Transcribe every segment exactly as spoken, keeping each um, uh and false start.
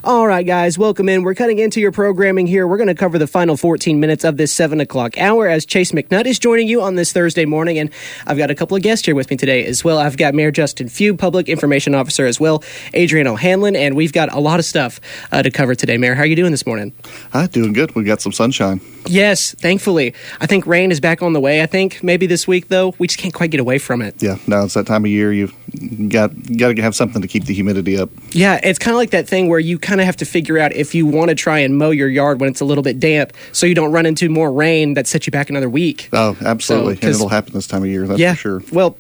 All right, guys, welcome in. We're cutting into your programming here. We're going to cover the final fourteen minutes of this seven o'clock hour as Chase McNutt is joining you on this Thursday morning. And I've got a couple of guests here with me today as well. I've got Mayor Justin Few, Public Information Officer as well, Adrian O'Hanlon, and we've got a lot of stuff uh, to cover today. Mayor, how are you doing this morning? Hi, doing good. We've got some sunshine. Yes, thankfully. I think rain is back on the way, I think, maybe this week, though. We just can't quite get away from it. Yeah, now it's that time of year. You've got, got to have something to keep the humidity up. Yeah, it's kind of like that thing where you kind of have to figure out if you want to try and mow your yard when it's a little bit damp so you don't run into more rain that sets you back another week. Oh, absolutely. So, and it'll happen this time of year, that's yeah, for sure. Well,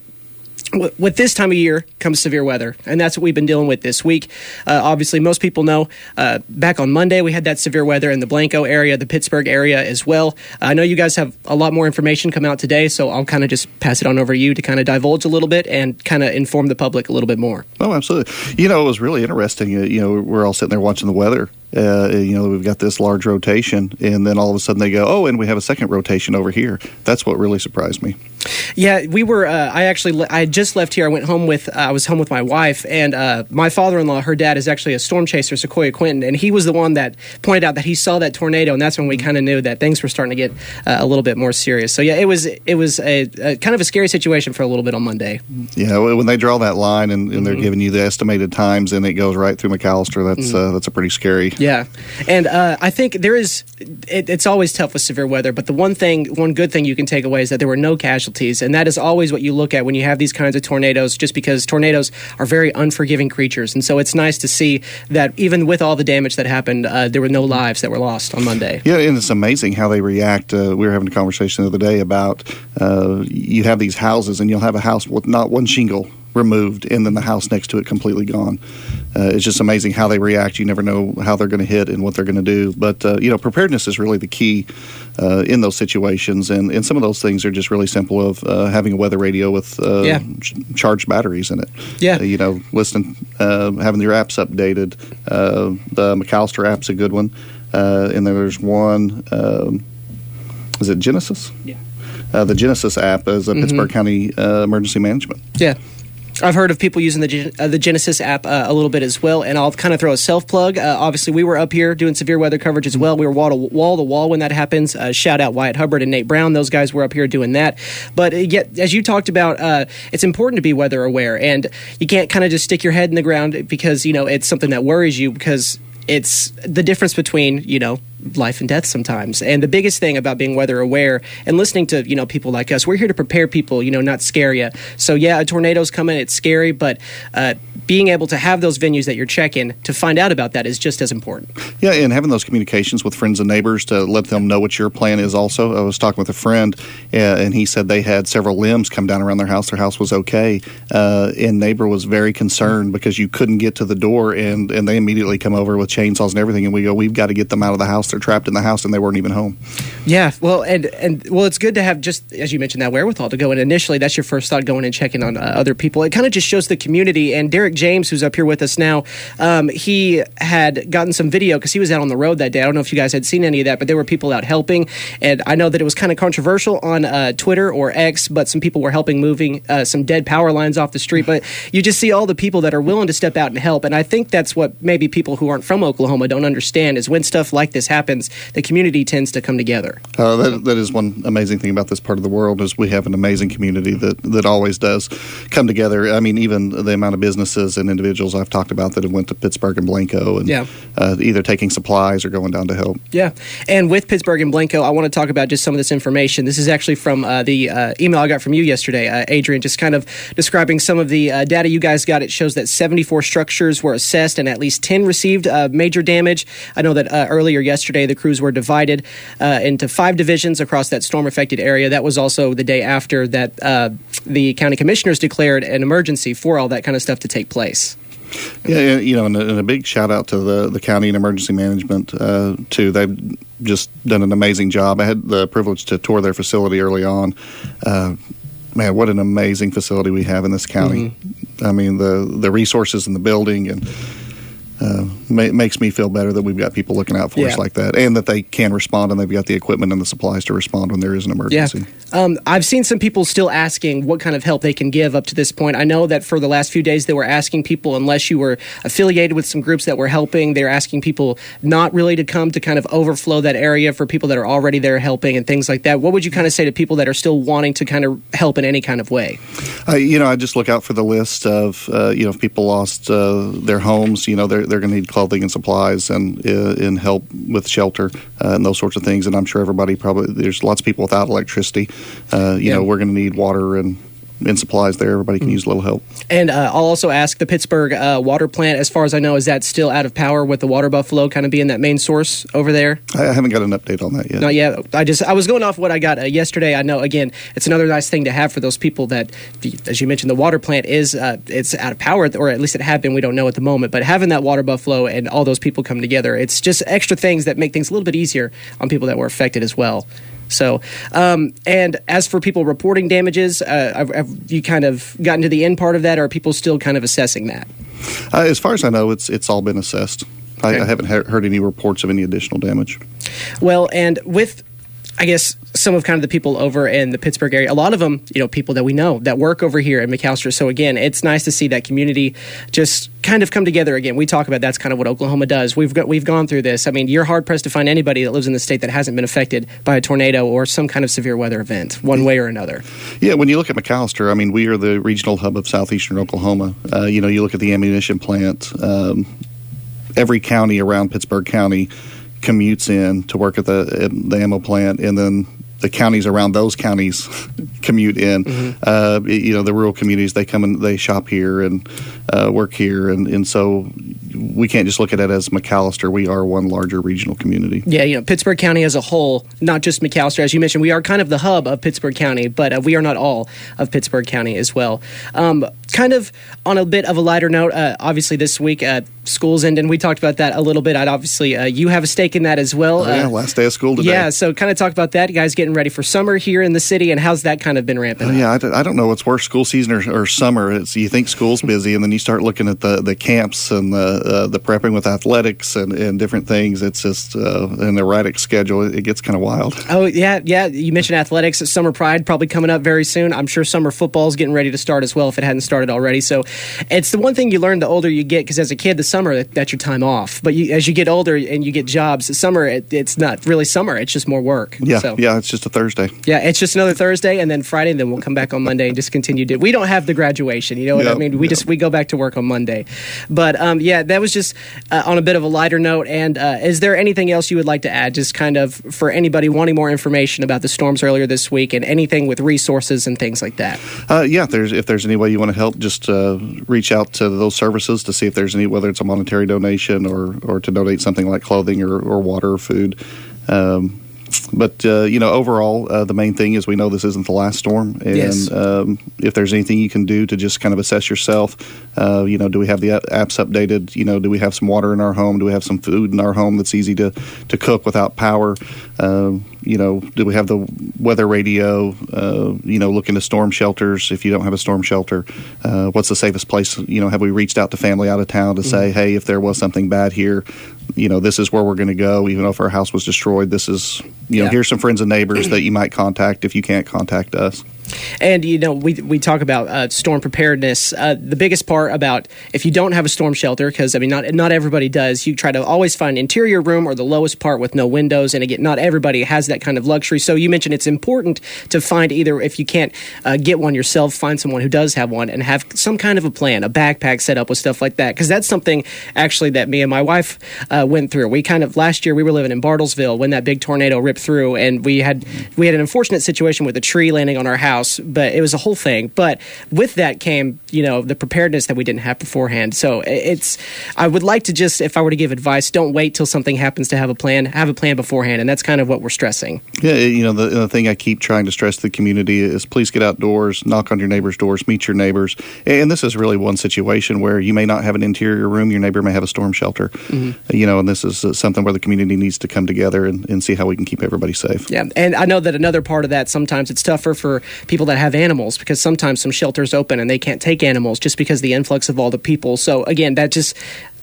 with this time of year comes severe weather, and that's what we've been dealing with this week. Uh, obviously, most people know uh, back on Monday we had that severe weather in the Blanco area, the Pittsburgh area as well. Uh, I know you guys have a lot more information come out today, so I'll kind of just pass it on over to you to kind of divulge a little bit and kind of inform the public a little bit more. Oh, absolutely. You know, it was really interesting. Uh, you know, we're all sitting there watching the weather. Uh, you know, we've got this large rotation, and then all of a sudden they go, oh, and we have a second rotation over here. That's what really surprised me. Yeah, we were, uh, I actually, I just left here. I went home with, uh, I was home with my wife, and uh, my father-in-law, her dad is actually a storm chaser, Sequoia Quinton, and he was the one that pointed out that he saw that tornado, and that's when we kind of knew that things were starting to get uh, a little bit more serious. So yeah, it was it was a, a kind of a scary situation for a little bit on Monday. Yeah, when they draw that line and, and mm-hmm. they're giving you the estimated times, and it goes right through McAllister, that's mm-hmm. uh, that's a pretty scary. Yeah, and uh, I think there is, it, it's always tough with severe weather, but the one thing, one good thing you can take away is that there were no casualties, and that is always what you look at when you have these kinds of tornadoes, just because tornadoes are very unforgiving creatures, and so it's nice to see that even with all the damage that happened, uh, there were no lives that were lost on Monday. Yeah, and it's amazing how they react. Uh, we were having a conversation the other day about uh, you have these houses, and you'll have a house with not one shingle removed, and then the house next to it completely gone. Uh, it's just amazing how they react. You never know how they're going to hit and what they're going to do. But, uh, you know, preparedness is really the key uh, in those situations. And, and some of those things are just really simple of uh, having a weather radio with uh, yeah. ch- charged batteries in it. Yeah. Uh, you know, listening, uh, having your apps updated. Uh, the McAllister app's a good one. Uh, and then there's one, um, is it Genesis? Yeah. Uh, the Genesis app is a mm-hmm. Pittsburgh County uh, Emergency Management. Yeah. I've heard of people using the uh, the Genesis app uh, a little bit as well, and I'll kind of throw a self-plug. Uh, obviously, we were up here doing severe weather coverage as well. We were wall to wall, to wall when that happens. Uh, shout out Wyatt Hubbard and Nate Brown. Those guys were up here doing that. But uh, yet, as you talked about, uh, it's important to be weather aware, and you can't kind of just stick your head in the ground because, you know, it's something that worries you, because it's the difference between, you know, life and death sometimes. And the biggest thing about being weather aware and listening to, you know, people like us, we're here to prepare people, you know, not scare you. So yeah, a tornado's coming, it's scary, but uh, being able to have those venues that you're checking to find out about that is just as important. Yeah, and having those communications with friends and neighbors to let them know what your plan is also. I was talking with a friend, uh, and he said they had several limbs come down around their house. Their house was okay, uh, and neighbor was very concerned because you couldn't get to the door, and, and they immediately come over with chainsaws and everything, and we go, we've got to get them out of the house. They're trapped in the house, and they weren't even home. Yeah, well, and and well, it's good to have, just as you mentioned, that wherewithal to go in initially. That's your first thought, going and checking on uh, other people. It kind of just shows the community. And Derek James, who's up here with us now, um, he had gotten some video because he was out on the road that day. I don't know if you guys had seen any of that, but there were people out helping. And I know that it was kind of controversial on uh, Twitter or X, but some people were helping moving uh, some dead power lines off the street. But you just see all the people that are willing to step out and help. And I think that's what maybe people who aren't from Oklahoma don't understand, is when stuff like this happens, the community tends to come together. Uh, that, that is one amazing thing about this part of the world, is we have an amazing community that, that always does come together. I mean, even the amount of businesses and individuals I've talked about that have went to Pittsburgh and Blanco, and yeah. uh, either taking supplies or going down to help. Yeah, and with Pittsburgh and Blanco, I want to talk about just some of this information. This is actually from uh, the uh, email I got from you yesterday, uh, Adrian, just kind of describing some of the uh, data you guys got. It shows that seventy-four structures were assessed and at least ten received uh, major damage. I know that uh, earlier yesterday the crews were divided uh, into five divisions across that storm-affected area. That was also the day after that uh, the county commissioners declared an emergency for all that kind of stuff to take place. Yeah, you know, and a, and a big shout out to the, the county and emergency management, uh, too. They've just done an amazing job. I had the privilege to tour their facility early on. Uh, man, what an amazing facility we have in this county. Mm-hmm. I mean, the, the resources in the building, and uh, ma- makes me feel better that we've got people looking out for Yeah. us like that, and that they can respond, and they've got the equipment and the supplies to respond when there is an emergency. Yeah. Um, I've seen some people still asking what kind of help they can give up to this point. I know that for the last few days they were asking people, unless you were affiliated with some groups that were helping, they're asking people not really to come to kind of overflow that area for people that are already there helping and things like that. What would you kind of say to people that are still wanting to kind of help in any kind of way? Uh, you know, I just look out for the list of, uh, you know, if people lost uh, their homes, you know, they're, they're going to need clothing and supplies and, uh, and help with shelter uh, and those sorts of things. And I'm sure everybody probably, there's lots of people without electricity. Uh, you Yeah. know, we're going to need water and, and supplies there. Everybody can mm-hmm. use a little help. And uh, I'll also ask the Pittsburgh uh, water plant, as far as I know, is that still out of power with the water buffalo kind of being that main source over there? I haven't got an update on that yet. Not yet. I just I was going off what I got uh, yesterday. I know, again, it's another nice thing to have for those people that, as you mentioned, the water plant is uh, it's out of power, or at least it had been. We don't know at the moment. But having that water buffalo and all those people come together, it's just extra things that make things a little bit easier on people that were affected as well. So, um, and as for people reporting damages, uh, have, have you kind of gotten to the end part of that, or are people still kind of assessing that? Uh, as far as I know, it's it's all been assessed. Okay. I, I haven't he- heard any reports of any additional damage. Well, and with, I guess, some of kind of the people over in the Pittsburgh area, a lot of them, you know, people that we know that work over here in McAlester. So again, it's nice to see that community just kind of come together again. We talk about that's kind of what Oklahoma does. We've got we've gone through this. I mean, you're hard pressed to find anybody that lives in the state that hasn't been affected by a tornado or some kind of severe weather event, one way or another. Yeah, when you look at McAlester, I mean, we are the regional hub of southeastern Oklahoma. Uh, you know, you look at the ammunition plant. Um, every county around Pittsburgh County commutes in to work at the the ammo plant, and then the counties around those counties commute in. Mm-hmm. Uh, you know, the rural communities, they come and they shop here and uh, work here. And, and so we can't just look at it as McAlester. We are one larger regional community. Yeah, you know, Pittsburgh County as a whole, not just McAlester. As you mentioned, we are kind of the hub of Pittsburgh County, but uh, we are not all of Pittsburgh County as well. Um, kind of on a bit of a lighter note, uh, obviously this week, uh, school's ending. We talked about that a little bit. I'd obviously, uh, you have a stake in that as well. Oh, yeah, uh, last day of school today. Yeah, so kind of talk about that. You guys getting ready for summer here in the city, and how's that kind of been ramping oh, up? Yeah, I don't, I don't know what's worse, school season or, or summer. It's, you think school's busy, and then you start looking at the, the camps and the uh, the prepping with athletics and, and different things. It's just uh, an erratic schedule. It gets kind of wild. Oh, yeah, yeah. You mentioned athletics. Summer Pride probably coming up very soon. I'm sure summer football's getting ready to start as well if it hadn't started already. So it's the one thing you learn the older you get, because as a kid, the summer, that's your time off. But you, as you get older and you get jobs, summer, it, it's not really summer. It's just more work. Yeah, so, yeah, it's just a Thursday. Yeah, it's just another Thursday, and then Friday, and then we'll come back on Monday and just continue to. We don't have the graduation, you know what yep, I mean? We yep. just we go back to work on Monday. But um, yeah, that was just uh, on a bit of a lighter note. And uh, is there anything else you would like to add, just kind of for anybody wanting more information about the storms earlier this week and anything with resources and things like that? Uh, yeah, if there's if there's any way you want to help, just uh, reach out to those services to see if there's any, whether it's a monetary donation or or to donate something like clothing or, or water or food. Um, But, uh, you know, overall, uh, the main thing is we know this isn't the last storm. And yes. um, if there's anything you can do to just kind of assess yourself, uh, you know, do we have the apps updated? You know, do we have some water in our home? Do we have some food in our home that's easy to, to cook without power? Uh, you know, do we have the weather radio? Uh, you know, look into storm shelters if you don't have a storm shelter. Uh, what's the safest place? You know, have we reached out to family out of town to mm-hmm. say, hey, if there was something bad here, you know, this is where we're going to go. Even if our house was destroyed, this is, you know, yeah. here's some friends and neighbors that you might contact if you can't contact us. And, you know, we we talk about uh, storm preparedness. Uh, the biggest part about if you don't have a storm shelter, because, I mean, not not everybody does, you try to always find interior room or the lowest part with no windows. And, again, not everybody has that kind of luxury. So you mentioned it's important to find either, if you can't uh, get one yourself, find someone who does have one and have some kind of a plan, a backpack set up with stuff like that. Because that's something, actually, that me and my wife uh, went through. We kind of, last year, we were living in Bartlesville when that big tornado ripped through. And we had we had an unfortunate situation with a tree landing on our house. But it was a whole thing. But with that came, you know, the preparedness that we didn't have beforehand. So it's, I would like to just, if I were to give advice, don't wait till something happens to have a plan. Have a plan beforehand. And that's kind of what we're stressing. Yeah, you know, the, the thing I keep trying to stress to the community is please get outdoors, knock on your neighbors' doors, meet your neighbors. And this is really one situation where you may not have an interior room, your neighbor may have a storm shelter. Mm-hmm. You know, and this is something where the community needs to come together and, and see how we can keep everybody safe. Yeah, and I know that another part of that, sometimes it's tougher for people that have animals, because sometimes some shelters open and they can't take animals just because of the influx of all the people. So again, that just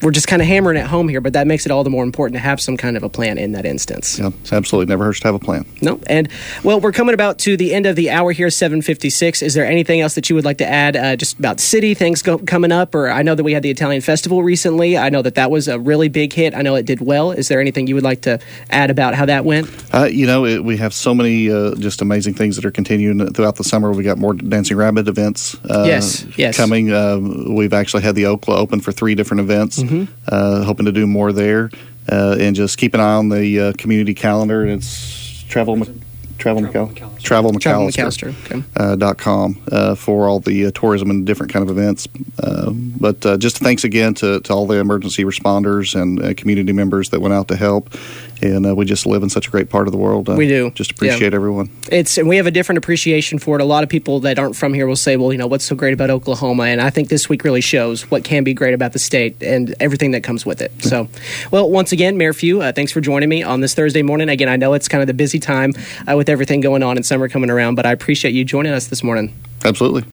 we're just kind of hammering it home here, but that makes it all the more important to have some kind of a plan in that instance. Yeah, it's absolutely never hurts to have a plan. No, and well, we're coming about to the end of the hour here, seven fifty-six. Is there anything else that you would like to add, uh, just about city things go- coming up? Or I know that we had the Italian Festival recently. I know that that was a really big hit. I know it did well. Is there anything you would like to add about how that went? Uh, you know, it, we have so many uh, just amazing things that are continuing throughout the summer. We got more Dancing Rabbit events. Uh, yes, yes. Coming. Uh, we've actually had the Okla open for three different events. Mm-hmm. Uh, hoping to do more there, uh, and just keep an eye on the uh, community calendar. It's travel. Travel, Travel McAllister. Travel McAllister. Travel McAllister. Okay. Uh, dot com uh, for all the uh, tourism and different kind of events. Uh, but uh, just thanks again to, to all the emergency responders and uh, community members that went out to help. And uh, we just live in such a great part of the world. Uh, we do. Just appreciate yeah. everyone. It's and we have a different appreciation for it. A lot of people that aren't from here will say, well, you know, what's so great about Oklahoma? And I think this week really shows what can be great about the state and everything that comes with it. Yeah. So, well, once again, Mayor Few, uh, thanks for joining me on this Thursday morning. Again, I know it's kind of the busy time uh, with everything going on and summer coming around, but I appreciate you joining us this morning. Absolutely.